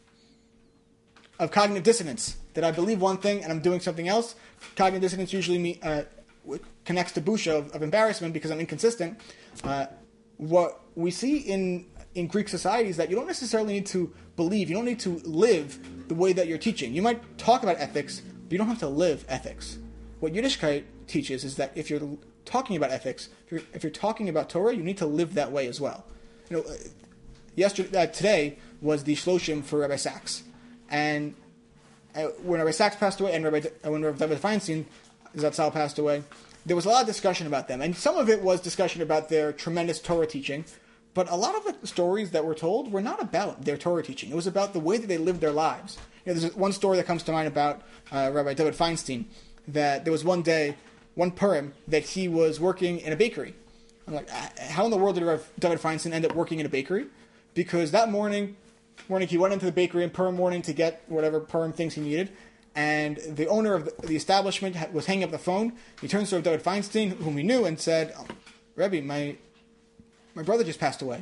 A: Of cognitive dissonance, that I believe one thing and I'm doing something else. Cognitive dissonance usually me, uh, connects to busha of, of embarrassment because I'm inconsistent. Uh, what we see in, in Greek society is that you don't necessarily need to believe, you don't need to live the way that you're teaching. You might talk about ethics, but you don't have to live ethics. What Yiddishkeit teaches is that if you're talking about ethics, if you're, if you're talking about Torah, you need to live that way as well. You know, yesterday, uh, today, was the Shloshim for Rabbi Sachs. And uh, when Rabbi Sachs passed away, and Rabbi, uh, when Rabbi David Feinstein, Zatzal, passed away, there was a lot of discussion about them. And some of it was discussion about their tremendous Torah teaching, but a lot of the stories that were told were not about their Torah teaching. It was about the way that they lived their lives. You know, there's one story that comes to mind about uh, Rabbi David Feinstein, that there was one day, one Purim, that he was working in a bakery. I'm like, how in the world did Rabbi David Feinstein end up working in a bakery? Because that morning, morning he went into the bakery in Purim morning to get whatever Purim things he needed, and the owner of the, the establishment was hanging up the phone. He turns to Rabbi David Feinstein, whom he knew, and said, oh, Rebbe, my my brother just passed away.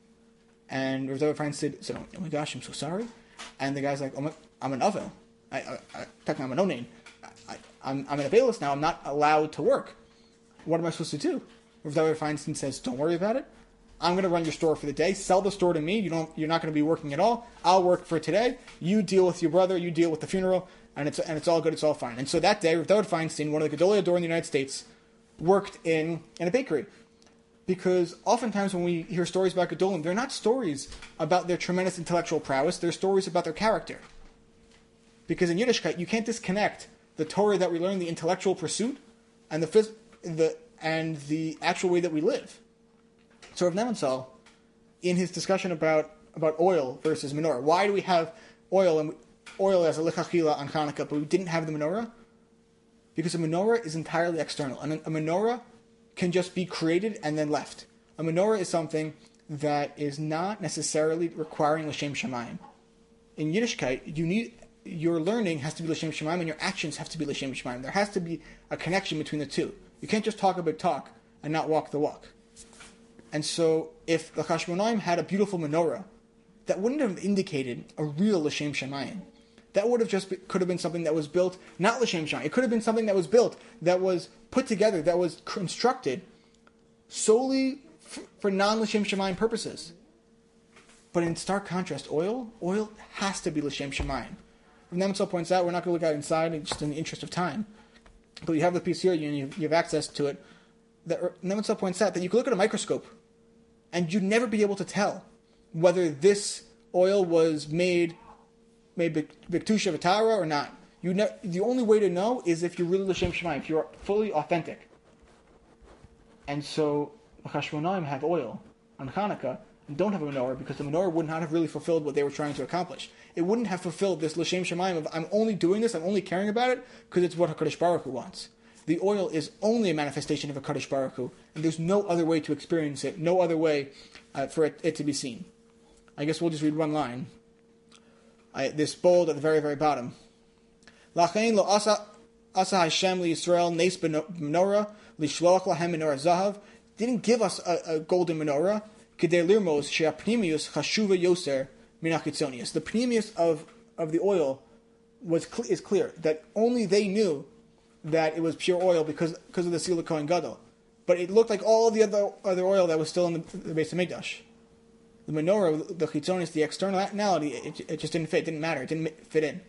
A: And Rabbi David Feinstein said, oh my gosh, I'm so sorry. And the guy's like, oh my, I'm an Avel. I, I, I, I'm a no-name. I, I'm, I'm an Avelis now. I'm not allowed to work. What am I supposed to do? Rabbi David Feinstein says, don't worry about it. I'm going to run your store for the day. Sell the store to me. You don't, you're not going to be working at all. I'll work for today. You deal with your brother. You deal with the funeral. And it's and it's all good. It's all fine. And so that day, Rabbi David Feinstein, one of the Gedolei Hador in the United States, worked in, in a bakery. Because oftentimes when we hear stories about Gedolim, they're not stories about their tremendous intellectual prowess. They're stories about their character. Because in Yiddishkeit, you can't disconnect the Torah that we learn, the intellectual pursuit, and the phys- the and the actual way that we live. So Rav Nebenzahl, in his discussion about, about oil versus menorah, why do we have oil and oil as a lichachila on Hanukkah, but we didn't have the menorah? Because a menorah is entirely external. And a menorah can just be created and then left. A menorah is something that is not necessarily requiring l'shem shamayim. In Yiddishkeit, you need your learning has to be l'shem shamayim, and your actions have to be l'shem shamayim. There has to be a connection between the two. You can't just talk a big talk and not walk the walk. And so, if the Chashmonaim had a beautiful menorah, that wouldn't have indicated a real l'shem shamayim. That would have just be, could have been something that was built not l'shem shamayim. It could have been something that was built, that was put together, that was constructed solely f- for non-l'shem shamayim purposes. But in stark contrast, oil, oil has to be l'shem shamayim. Nebenzahl points out, we're not going to look at inside just in the interest of time, but you have the piece here, you, you have access to it. That Nebenzahl points out that you can look at a microscope, and you'd never be able to tell whether this oil was made made b'kedusha v'tara or not. You ne- the only way to know is if you're really l'shem shamayim, if you're fully authentic. And so the Chashmonaim have oil on Hanukkah and don't have a menorah because the menorah would not have really fulfilled what they were trying to accomplish. It wouldn't have fulfilled this l'shem shamayim of I'm only doing this, I'm only caring about it because it's what HaKadosh Baruch Hu wants. The oil is only a manifestation of HaKadosh Baruch Hu, and there's no other way to experience it, no other way uh, for it, it to be seen. I guess we'll just read one line. I, this bold at the very, very bottom. Lachein lo asa asa Hashem li Yisrael nes menorah lishloach lahem menorah zahav. Didn't give us a, a golden menorah. Kedei lirmos she'apnimius chashuva yoser minachitzonius. The pnimius of of the oil was is clear that only they knew that it was pure oil because because of the seal of Kohen Gadol. But it looked like all of the other other oil that was still in the, the Beis Hamikdash. The menorah, the chitzonis, the externality, it, it just didn't fit. It didn't matter. It didn't fit in.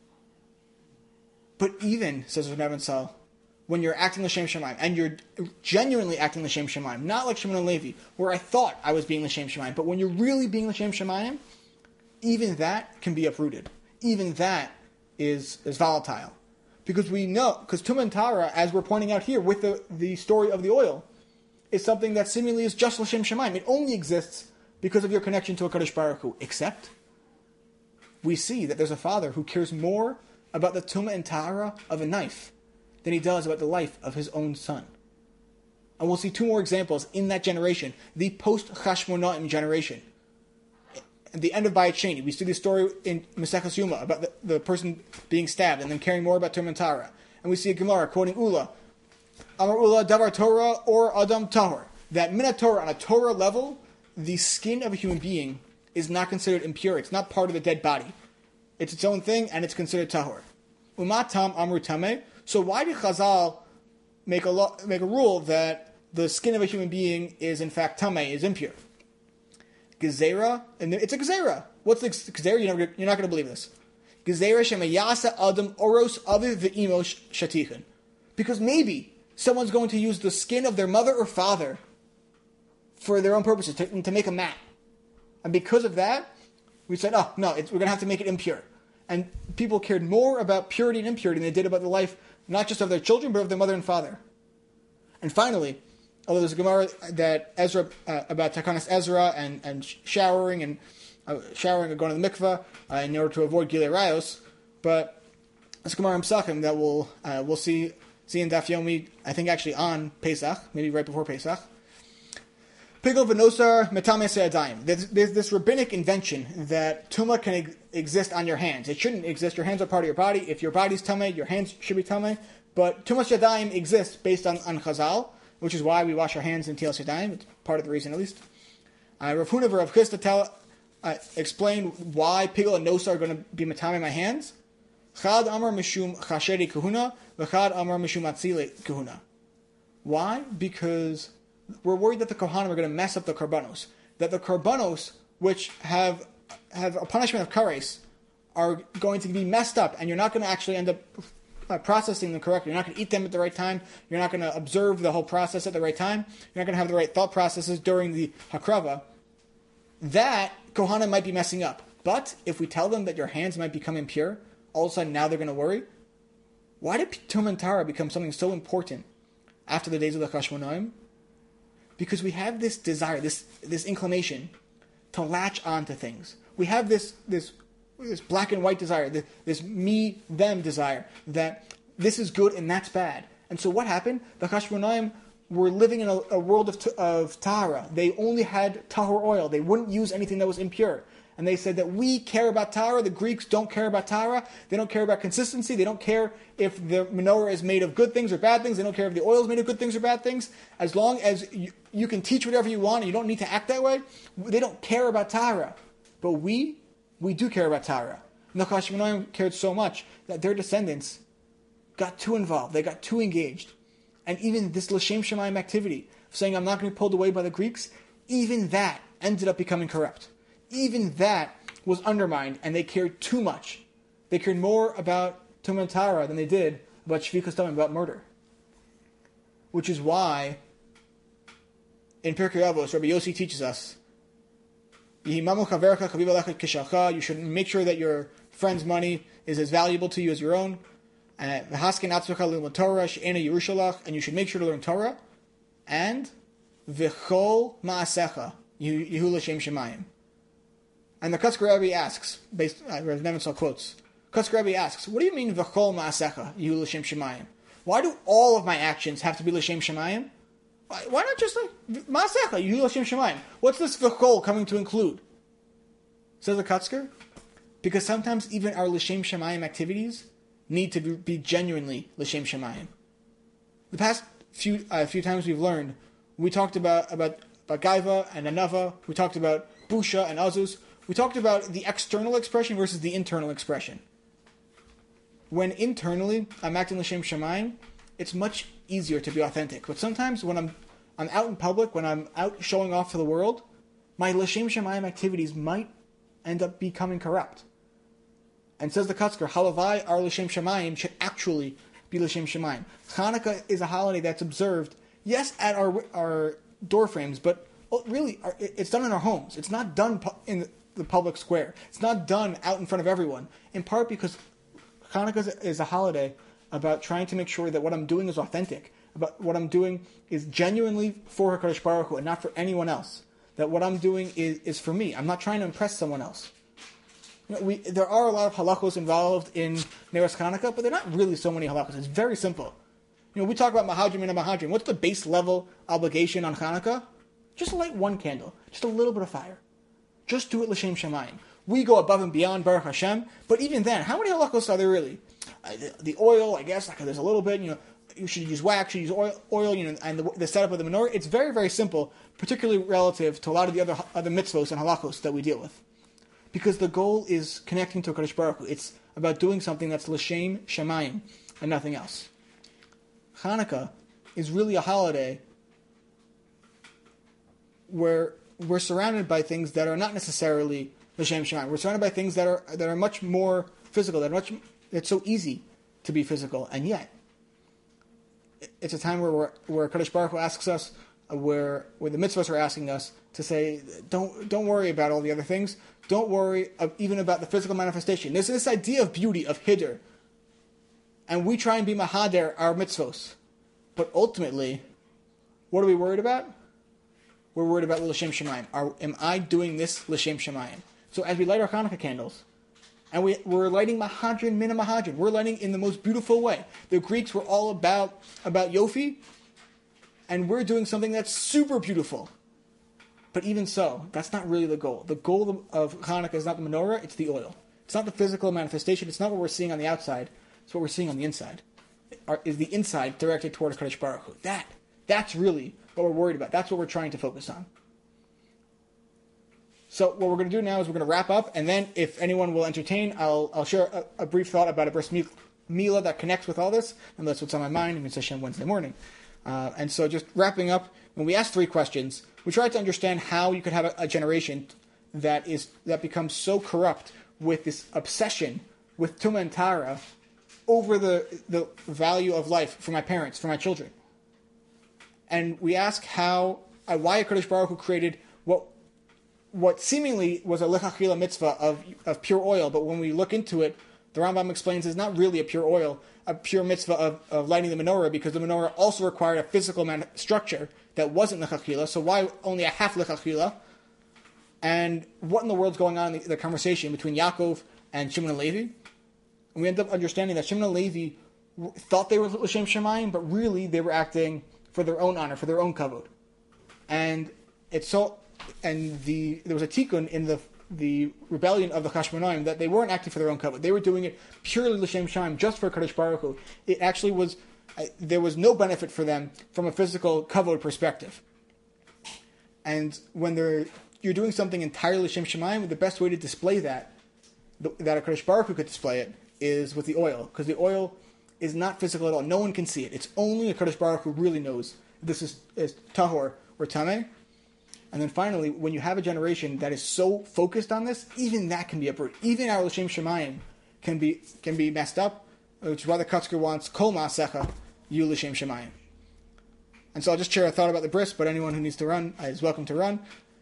A: But even, says Rav Nebenzahl, when you're acting l'shem shamayim, and you're genuinely acting l'shem shamayim, not like Shimon and Levi, where I thought I was being l'shem shamayim, but when you're really being l'shem shamayim, even that can be uprooted. Even that is, is volatile. Because we know, because Tumah and Tara, as we're pointing out here with the, the story of the oil, is something that seemingly is just l'shem shamayim. It only exists because of your connection to HaKadosh Baruch Hu. Except, we see that there's a father who cares more about the tumah and tahara of a knife than he does about the life of his own son. And we'll see two more examples in that generation, the post-Chashmonaim generation. At the end of Bayit Sheni, we see the story in Maseches Yuma about the, the person being stabbed and then caring more about tumah and tahara. And we see a Gemara quoting Ula, Amar Ula Davar Torah or Adam Tahor, that Minat Torah on a Torah level, the skin of a human being is not considered impure. It's not part of the dead body. It's its own thing, and it's considered tahor. Umatam amru tameh. So why did Chazal make a lo- make a rule that the skin of a human being is in fact tameh, is impure? Gezerah, and it's a gezerah. What's the gezerah? You're not, you're not going to believe this. Gezerah shemayasa adam oros aviv ve'imos shatichin. Because maybe someone's going to use the skin of their mother or father for their own purposes, to, to make a mat. And because of that, we said, oh, no, it's, we're going to have to make it impure. And people cared more about purity and impurity than they did about the life, not just of their children, but of their mother and father. And finally, although there's a Gemara that Ezra, uh, about Takanas Ezra and, and showering and uh, showering and going to the mikveh uh, in order to avoid Gilei Rayos, but it's Gemara in Pesachim that we'll, uh, we'll see, see in Daf Yomi, I think actually on Pesach, maybe right before Pesach. Pigel v'nosar metame se'adayim. There's, there's this rabbinic invention that tumah can ex- exist on your hands. It shouldn't exist. Your hands are part of your body. If your body's tameh, your hands should be tameh. But tumas yadayim exists based on, on Chazal, which is why we wash our hands in Tilas Yadayim. It's part of the reason, at least. Uh, Rav Huna v'Rav Chisda tell uh, explain why pigel and nosar are going to be metame my hands. Chad amar mishum chasheri kahuna, v'chad amar mishum atzile kahuna. Why? Because we're worried that the Kohanim are going to mess up the Karbanos. That the Karbanos, which have have a punishment of kares, are going to be messed up, and you're not going to actually end up uh, processing them correctly. You're not going to eat them at the right time. You're not going to observe the whole process at the right time. You're not going to have the right thought processes during the Hakrava. That Kohanim might be messing up. But if we tell them that your hands might become impure, all of a sudden now they're going to worry. Why did Tumah and Tara become something so important after the days of the Chashmonaim? Because we have this desire, this this inclination to latch on to things. We have this this this black and white desire, this, this me, them desire, that this is good and that's bad. And so what happened? The Chashmonaim were living in a, a world of, of Tahara. They only had Tahor oil. They wouldn't use anything that was impure. And they said that we care about Tahara. The Greeks don't care about Tahara. They don't care about consistency. They don't care if the menorah is made of good things or bad things. They don't care if the oil is made of good things or bad things. As long as you, you can teach whatever you want and you don't need to act that way, they don't care about Tahara. But we, we do care about Tahara. And the Chashmonaim cared so much that their descendants got too involved. They got too engaged. And even this L'Shem Shemayim activity, of saying I'm not going to be pulled away by the Greeks, even that ended up becoming corrupt. Even that was undermined, and they cared too much. They cared more about Tumah and Tara than they did about Shvikas Damim, about murder. Which is why, in Pirkei Avos, Rabbi Yossi teaches us, you should make sure that your friend's money is as valuable to you as your own. And you should make sure to learn Torah. And v'chol ma'asecha yehu l'shem shemayim. And the Kotzker Rebbe asks, based uh, Rav Nebenzahl quotes, Kotzker Rebbe asks, what do you mean v'chol ma'asecha yehu l'shem shemayim? Why do all of my actions have to be l'shem shemayim? Why, why not just like ma'asecha yehu l'shem shemayim? What's this v'chol coming to include? Says the Kotzker, because sometimes even our l'shem shemayim activities need to be, be genuinely l'shem shemayim. The past few uh, few times we've learned, we talked about about, about Gaiva and Anava, we talked about Busha and Azus, we talked about the external expression versus the internal expression. When internally I'm acting l'shem shemayim, it's much easier to be authentic. But sometimes when I'm I'm out in public, when I'm out showing off to the world, my l'shem shemayim activities might end up becoming corrupt. And says the Kotzker, Halavai, our l'shem shemayim, should actually be l'shem shemayim. Hanukkah is a holiday that's observed, yes, at our our door frames, but really, it's done in our homes. It's not done in the public square. It's not done out in front of everyone. In part because Hanukkah is a holiday about trying to make sure that what I'm doing is authentic. About what I'm doing is genuinely for HaKadosh Baruch Hu and not for anyone else. That what I'm doing is, is for me. I'm not trying to impress someone else. You know, we, there are a lot of halachos involved in Neros Hanukkah, but they're not really so many halachos. It's very simple. You know, we talk about Mahadrim and Mahadrim. What's the base level obligation on Hanukkah? Just light one candle. Just a little bit of fire. Just do it l'shem shemayim. We go above and beyond Baruch Hashem, but even then, how many halachos are there really? Uh, the, the oil, I guess, like, there's a little bit. You know, you should use wax, you should use oil, oil. You know, and the, the setup of the menorah. It's very, very simple, particularly relative to a lot of the other other mitzvos and halachos that we deal with, because the goal is connecting to HaKadosh Baruch Hu. It's about doing something that's l'shem shemayim and nothing else. Hanukkah is really a holiday where we're surrounded by things that are not necessarily l'shem shemayim. We're surrounded by things that are that are much more physical. That are much. It's so easy to be physical, and yet it's a time where we're, where Kadosh Baruch Hu asks us, where where the mitzvahs are asking us to say, don't don't worry about all the other things. Don't worry even about the physical manifestation. There's this idea of beauty, of hider. And we try and be mahader our mitzvos. But ultimately, what are we worried about? We're worried about l'shem shemayim. Are, am I doing this l'shem shemayim? So as we light our Hanukkah candles, and we, we're lighting mahadrin mina mahadrin, we're lighting in the most beautiful way. The Greeks were all about, about yofi, and we're doing something that's super beautiful. But even so, that's not really the goal. The goal of Hanukkah is not the menorah, it's the oil. It's not the physical manifestation, it's not what we're seeing on the outside, it's what we're seeing on the inside. Is the inside directed towards Kadosh Baruch Hu. That, that's really what we're worried about. That's what we're trying to focus on. So what we're going to do now is we're going to wrap up, and then if anyone will entertain, I'll I'll share a, a brief thought about a bris milah that connects with all this, and that's what's on my mind, and it's Hashem Wednesday morning. Uh, and so just wrapping up, when we asked three questions, we tried to understand how you could have a, a generation that is that becomes so corrupt with this obsession with Tumah and Tara over the, the value of life for my parents, for my children. And we ask how, uh, why HaKadosh Baruch Hu created what what seemingly was a lechachila mitzvah of, of pure oil, but when we look into it, the Rambam explains it's not really a pure oil, a pure mitzvah of, of lighting the menorah, because the menorah also required a physical man- structure that wasn't lechachila, so why only a half lechachila? And what in the world's going on in the, the conversation between Yaakov and Shimon and Levi? And we end up understanding that Shimon and Levi thought they were l'shem shemayim, but really they were acting for their own honor, for their own kavod. And it's so, and the there was a tikkun in the the rebellion of the Chashmonaim that they weren't acting for their own kavod. They were doing it purely l'shem shemayim, just for Kadosh Baruch Hu. It actually was, uh, there was no benefit for them from a physical kavod perspective. And when they're you're doing something entirely l'shem shemayim, the best way to display that, the, that a Kadosh Baruch Hu could display it, is with the oil, because the oil is not physical at all. No one can see it. It's only a Kadosh Baruch Hu really knows this is, is tahor or tameh. And then finally, when you have a generation that is so focused on this, even that can be uprooted. Even our l'shem shemayim can be can be messed up, which is why the Kotzker wants kol ma'asecha yu l'shem shemayim. And so I'll just share a thought about the bris, but anyone who needs to run is welcome to run.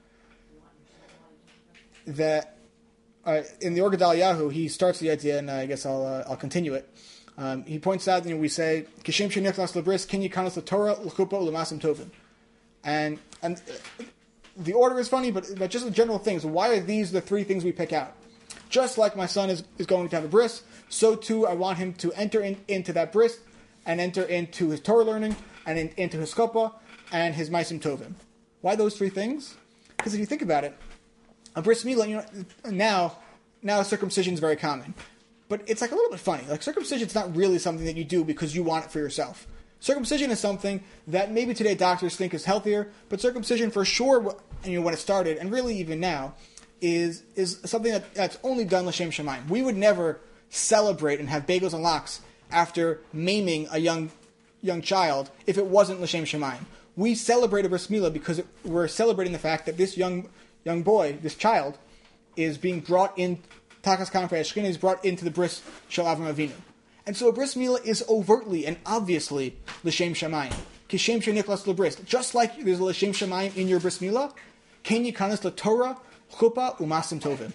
A: That uh, in the Or Gedal Yahu, he starts the idea, and I guess I'll uh, I'll continue it. Um, he points out, you know, we say kishem shenichnas lebris kin yikanos leTorah l'chuppah u'lemasim tovim, and and the order is funny, but but just the general things. Why are these the three things we pick out? Just like my son is, is going to have a bris, so too I want him to enter in, into that bris and enter into his Torah learning and in, into his chuppah and his maisim tovim. Why those three things? Because if you think about it, a bris milah, you know, now now circumcision is very common. But it's like a little bit funny. Like circumcision is not really something that you do because you want it for yourself. Circumcision is something that maybe today doctors think is healthier, but circumcision for sure, you know, when it started, and really even now, is is something that, that's only done l'shem shemayim. We would never celebrate and have bagels and lox after maiming a young young child if it wasn't l'shem shemayim. We celebrate a bris milah because it, we're celebrating the fact that this young young boy, this child, is being brought in. Takas Kanfei Ashkin is brought into the bris shel Avram Avinu. And so a bris milah is overtly and obviously l'shem shemayim. Kishem shenichlas lebris. Just like there's a l'shem shemayim in your bris milah, ken yikanos leTorah, chuppah, u'masim tovim.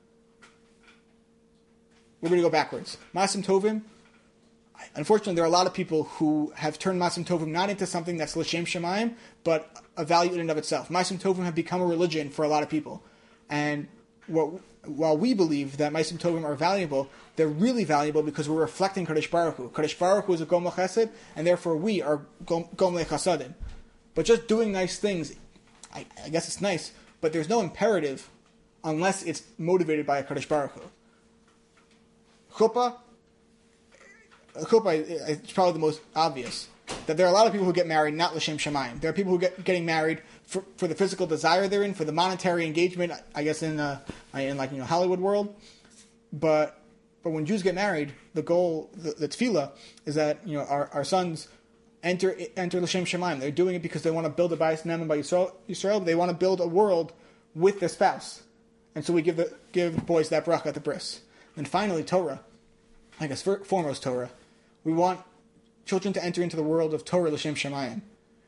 A: We're going to go backwards. Masim tovim, unfortunately there are a lot of people who have turned masim tovim not into something that's l'shem shemayim, but a value in and of itself. Masim tovim have become a religion for a lot of people. And what while we believe that Maisim Tovim are valuable, they're really valuable because we're reflecting Kadosh Baruch Hu. Kadosh Baruch Hu is a Gomel Chesed, and therefore we are Gomel Chasadim. But just doing nice things, I, I guess it's nice, but there's no imperative unless it's motivated by a Kadosh Baruch Hu. Chuppah, Chuppah is probably the most obvious. That there are a lot of people who get married not l'shem shemayim. There are people who get getting married for, for the physical desire they're in, for the monetary engagement, I guess in uh, in like you know Hollywood world. But but when Jews get married, the goal, the, the tefillah, is that you know our, our sons enter enter l'shem shemayim. They're doing it because they want to build a bayis nem and by Yisrael, Yisrael. They want to build a world with the spouse, and so we give the give boys that bracha at the bris. And finally, Torah. I guess for, foremost Torah. We want children to enter into the world of Torah l'shem shemayim.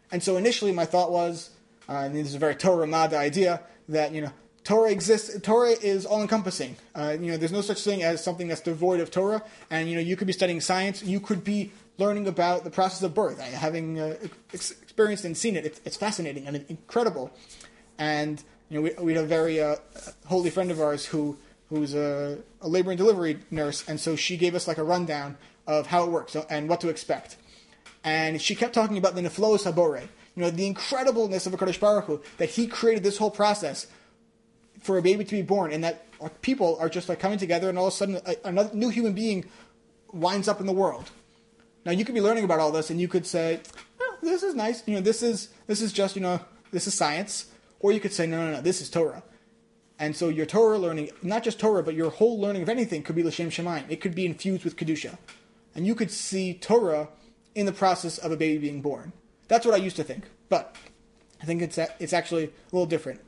A: And so initially my thought was, uh, and this is a very Torah Mada idea, that, you know, Torah exists, Torah is all-encompassing. Uh, you know, there's no such thing as something that's devoid of Torah. And, you know, you could be studying science, you could be learning about the process of birth. Having uh, ex- experienced and seen it, it's, it's fascinating and incredible. And, you know, we, we had a very uh, holy friend of ours who who's a, a labor and delivery nurse, and so she gave us like a rundown of how it works and what to expect. And she kept talking about the Nefloos HaBorei, you know, the incredibleness of HaKadosh Baruch Hu, that he created this whole process for a baby to be born, and that people are just like coming together, and all of a sudden a, another new human being winds up in the world. Now you could be learning about all this, and you could say, oh, this is nice, you know, this is this is just, you know, this is science. Or you could say, no, no, no, this is Torah. And so your Torah learning, not just Torah, but your whole learning of anything could be L'Shem Shamayim. It could be infused with Kedusha. And you could see Torah in the process of a baby being born. That's what I used to think. But I think it's it's actually a little different.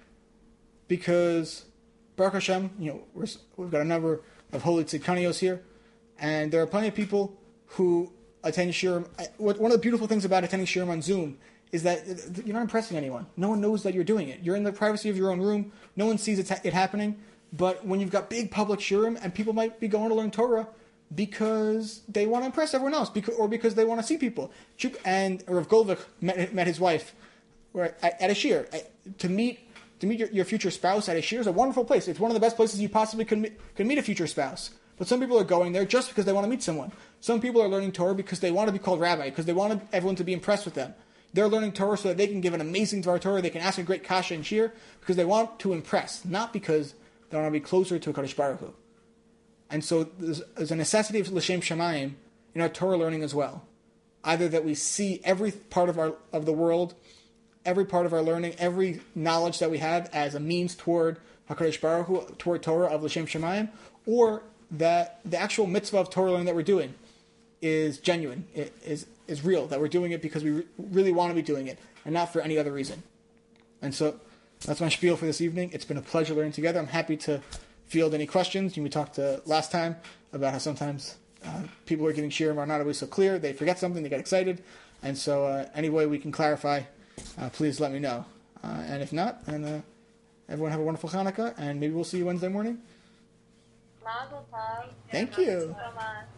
A: Because Baruch Hashem, you know, we're, we've got a number of holy tzidkanios here, and there are plenty of people who attend Shiurim. One of the beautiful things about attending Shiurim on Zoom is that you're not impressing anyone. No one knows that you're doing it. You're in the privacy of your own room. No one sees it, it happening. But when you've got big public shiurim, and people might be going to learn Torah because they want to impress everyone else, because, or because they want to see people. And Rav Goldvich met, met his wife at, at a shiur. To meet to meet your, your future spouse at a shiur is a wonderful place. It's one of the best places you possibly could meet, could meet a future spouse. But some people are going there just because they want to meet someone. Some people are learning Torah because they want to be called rabbi, because they want everyone to be impressed with them. They're learning Torah so that they can give an amazing Dvar Torah, they can ask a great kasha and shiur, because they want to impress, not because they want to be closer to HaKadosh Baruch Hu. And so there's, there's a necessity of L'Shem Shamayim in our Torah learning as well. Either that we see every part of our of the world, every part of our learning, every knowledge that we have as a means toward HaKadosh Baruch Hu, toward Torah of L'Shem Shamayim, or that the actual mitzvah of Torah learning that we're doing is genuine, it is is real, that we're doing it because we re- really want to be doing it, and not for any other reason. And so, that's my spiel for this evening. It's been a pleasure learning together. I'm happy to field any questions. You know, we talked uh, last time about how sometimes uh, people who are giving shiurim are not always so clear. They forget something, they get excited. And so, uh, any way we can clarify, uh, please let me know. Uh, and if not, then uh, everyone have a wonderful Hanukkah, and maybe we'll see you Wednesday morning.
B: Mazel tov.
A: Thank you.
B: So much.